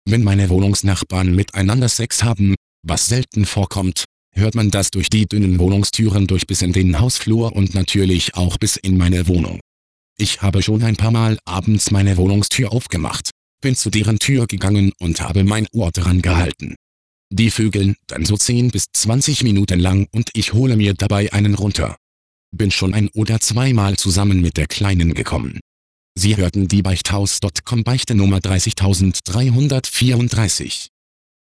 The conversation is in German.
Wenn meine Wohnungsnachbarn miteinander Sex haben, was selten vorkommt, hört man das durch die dünnen Wohnungstüren durch bis in den Hausflur und natürlich auch bis in meine Wohnung. Ich habe schon ein paar Mal abends meine Wohnungstür aufgemacht, bin zu deren Tür gegangen und habe mein Ohr dran gehalten. Die vögeln dann so 10 bis 20 Minuten lang und ich hole mir dabei einen runter. Bin schon ein oder zweimal zusammen mit der Kleinen gekommen. Sie hörten die Beichthaus.com Beichte Nummer 30334.